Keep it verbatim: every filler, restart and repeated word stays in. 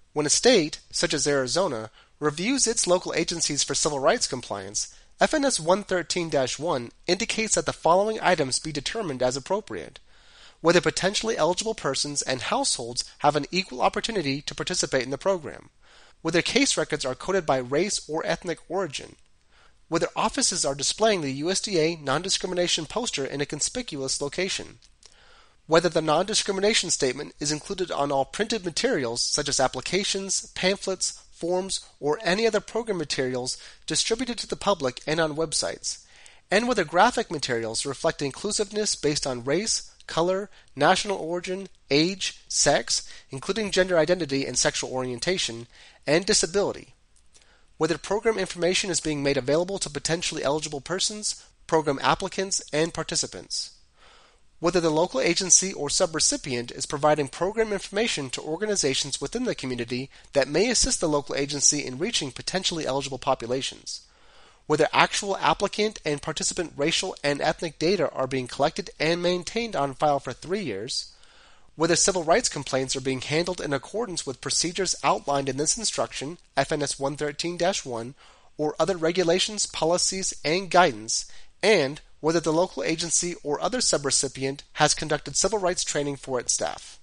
When a state, such as Arizona, reviews its local agencies for civil rights compliance, F N S one thirteen dash one indicates that the following items be determined as appropriate: whether potentially eligible persons and households have an equal opportunity to participate in the program, whether case records are coded by race or ethnic origin, whether offices are displaying the U S D A non-discrimination poster in a conspicuous location, whether the non-discrimination statement is included on all printed materials such as applications, pamphlets, forms, or any other program materials distributed to the public and on websites, and whether graphic materials reflect inclusiveness based on race, color, national origin, age, sex, including gender identity and sexual orientation, and disability, whether program information is being made available to potentially eligible persons, program applicants, and participants, whether the local agency or subrecipient is providing program information to organizations within the community that may assist the local agency in reaching potentially eligible populations, whether actual applicant and participant racial and ethnic data are being collected and maintained on file for three years, whether civil rights complaints are being handled in accordance with procedures outlined in this instruction, F N S one thirteen dash one, or other regulations, policies, and guidance, and whether the local agency or other subrecipient has conducted civil rights training for its staff.